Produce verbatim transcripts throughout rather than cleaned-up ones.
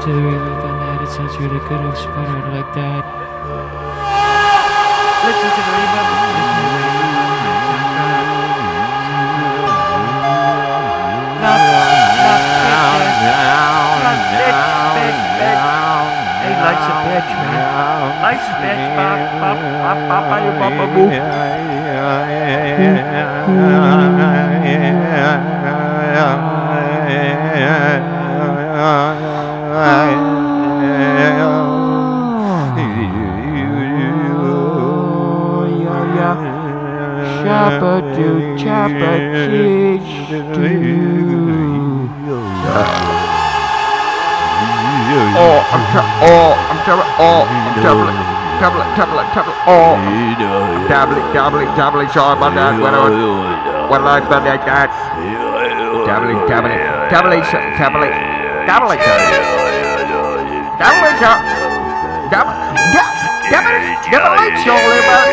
to the river and that it sounds really good if she put it like that. Listen to the river, listen to the river, it sounds right. Love, love, bitches, love, bitch, bitch, bitch. Hey, life's a bitch, man. Life's a bitch, bop, bop, bop, bop, bop, bop, bop, bop. Shabba do, chabba cheese do. Oh, I'm tra- oh, I'm tra- oh, I'm traveling, traveling, traveling, traveling, oh, dabbling, dabbling, dabbling, sorry about that, when I, when I like that, like that, dabbling, dabbling, dabbling, dabbling, dabbling, dabbling, dabbling, dabbling, dabbling, dabbling, sorry about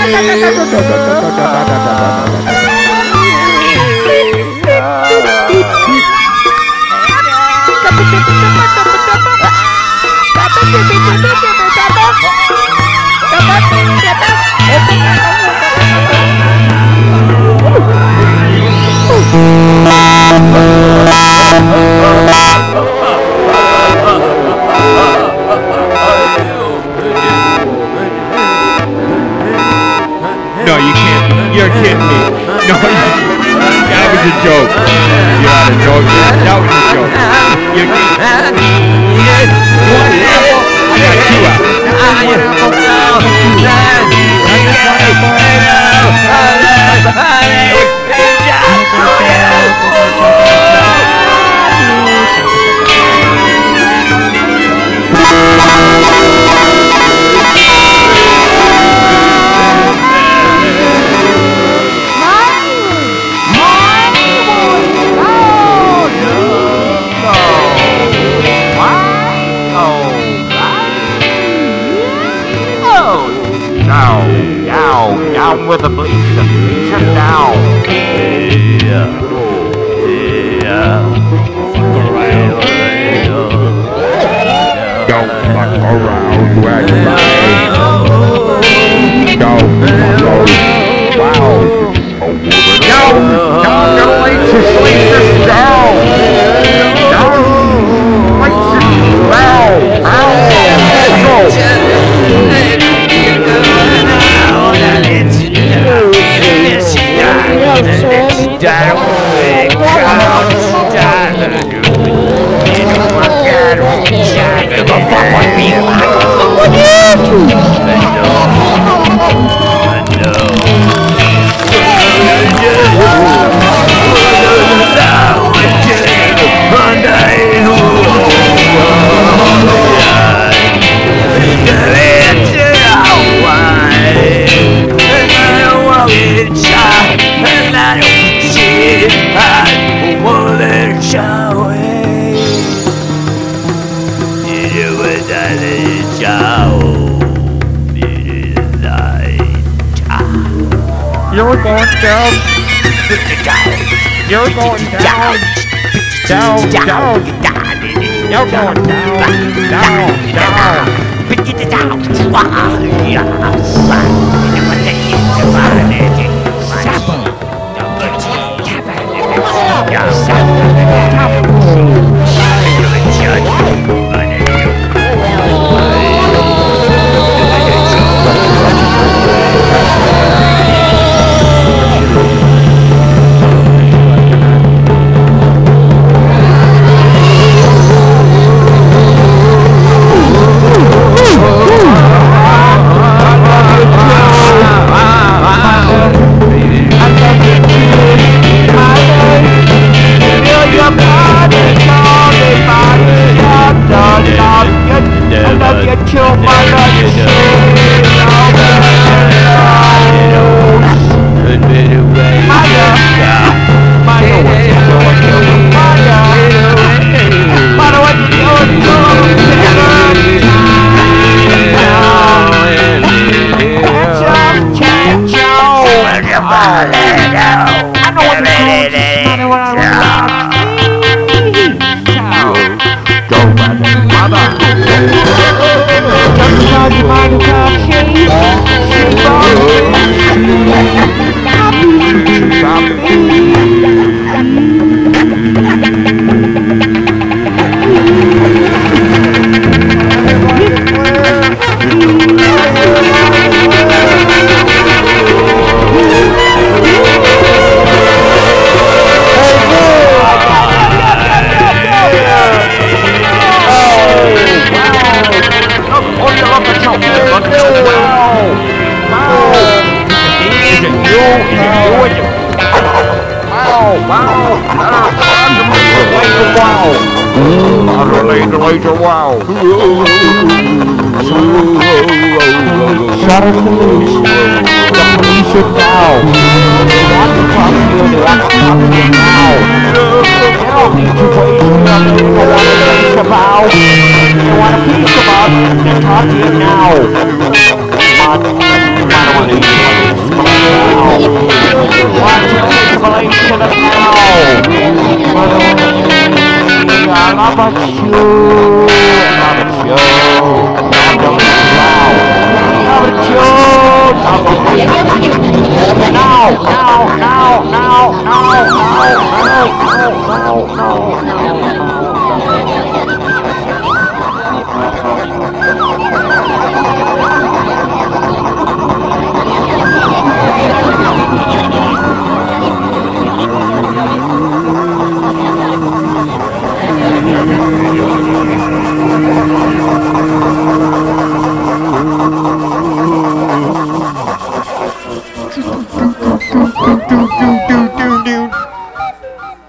No, you can't. You're kidding me. No, that was a joke. You're not a joke. That was a joke. You're kidding. One apple. I got two apples. One apple. Down with the bleach and bleach it down. Yeah. Yeah. Fuck around. Don't fuck around when you Don't fuck around. Wow. Down. Down the bleach and bleach it down. Down. Bleach it down. Ow. You're going down. You're going down. Down, down. You're going down. Down, down. Wow. Shut up the police. The police are now. They want to talk to you. They want to talk to you now. They don't need to wait for them. They don't want a piece of out. They want a piece of out. They talk to you now. Come on. I don't want to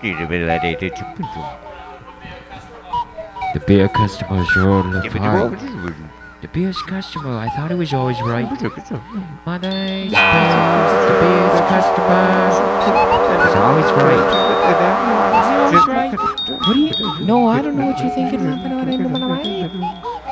The beer customer sure looked fine. The beer's customer, I thought he was always right. My name's Beers, the beer's customer. He's always right. Is he always right? What do you? No, I don't know what you're thinking.